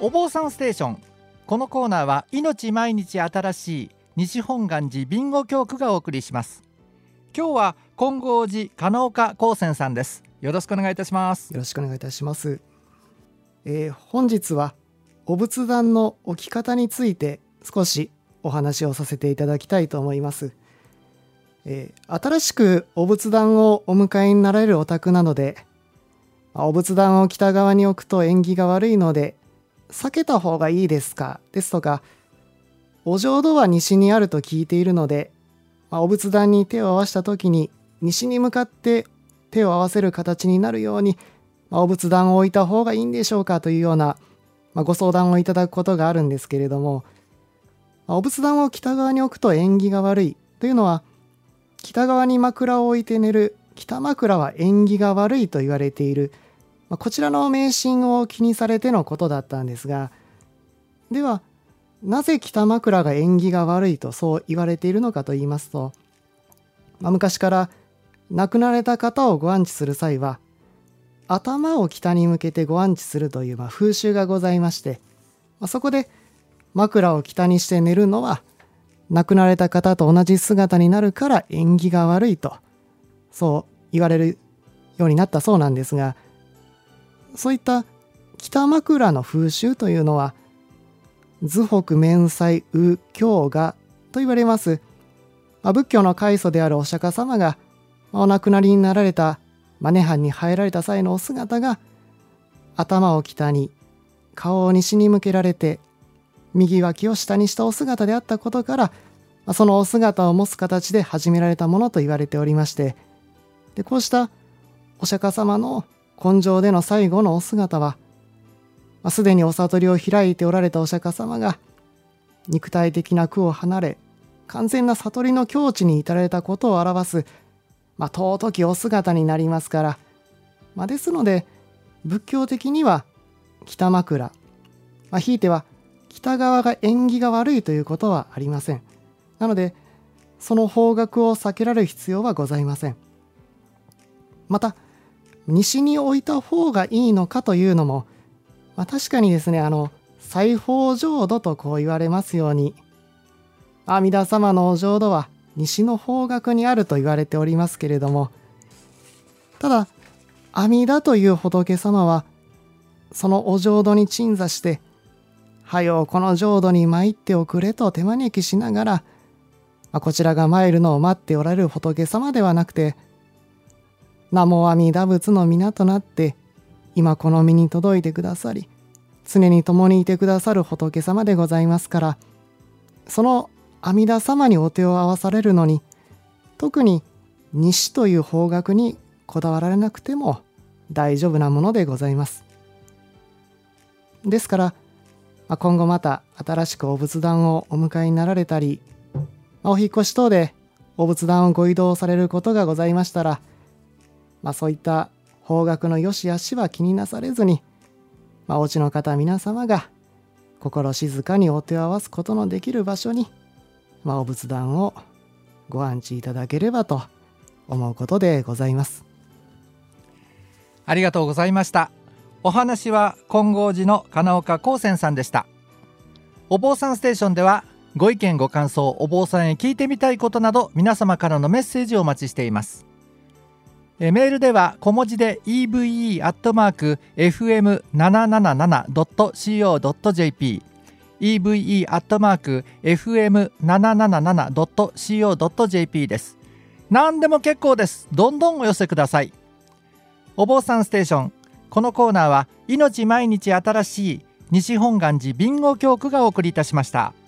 お坊さんステーション。このコーナーは命毎日新しい西本願寺備後教区がお送りします。今日は金剛寺金岡光泉さんです。よろしくお願いいたします。 よろしくお願いいたします。本日はお仏壇の置き方について少しお話をさせていただきたいと思います。新しくお仏壇をお迎えになられるお宅なので、お仏壇を北側に置くと縁起が悪いので避けた方がいいですかですとか、お浄土は西にあると聞いているので、お仏壇に手を合わせた時に西に向かって手を合わせる形になるように、お仏壇を置いた方がいいんでしょうかというような、ご相談をいただくことがあるんですけれども、お仏壇を北側に置くと縁起が悪いというのは、北側に枕を置いて寝る北枕は縁起が悪いと言われている、こちらの迷信を気にされてのことだったんですが、ではなぜ北枕が縁起が悪いとそう言われているのかと言いますと、昔から亡くなられた方をご安置する際は頭を北に向けてご安置するという風習がございまして、そこで枕を北にして寝るのは亡くなられた方と同じ姿になるから縁起が悪いとそう言われるようになったそうなんですが、そういった北枕の風習というのは図北面祭右教画と言われます。仏教の開祖であるお釈迦様がお亡くなりになられた涅槃に入られた際のお姿が、頭を北に顔を西に向けられて右脇を下にしたお姿であったことから、そのお姿を持つ形で始められたものと言われておりまして、でこうしたお釈迦様の根性での最後のお姿は、すでにお悟りを開いておられたお釈迦様が肉体的な苦を離れ完全な悟りの境地に至られたことを表す、尊きお姿になりますから、ですので仏教的には北枕、ひいては北側が縁起が悪いということはありません。なのでその方角を避けられる必要はございません。また西に置いた方がいいのかというのも、確かにですね、西方浄土とこう言われますように、阿弥陀様のお浄土は西の方角にあると言われておりますけれども、ただ阿弥陀という仏様はそのお浄土に鎮座して、はよこの浄土に参っておくれと手招きしながら、こちらが参るのを待っておられる仏様ではなくて、南無阿弥陀仏の皆となって今この身に届いてくださり、常に共にいてくださる仏様でございますから、その阿弥陀様にお手を合わされるのに、特に西という方角にこだわられなくても大丈夫なものでございます。ですから、今後また新しくお仏壇をお迎えになられたり、お引越し等でお仏壇をご移動されることがございましたら、そういった方角の良し悪しは気になされずに、お家の方皆様が心静かにお手を合わすことのできる場所に、お仏壇をご安置いただければと思うことでございます。 ありがとうございました。お話は金剛寺の金岡光泉さんでした。お坊さんステーションではご意見ご感想、お坊さんへ聞いてみたいことなど、皆様からのメッセージをお待ちしています。メールでは小文字で eve@fm777.co.jp eve@fm777.co.jp です。何でも結構です。どんどんお寄せください。お坊さんステーション。このコーナーは命毎日新しい西本願寺備後教区がお送りいたしました。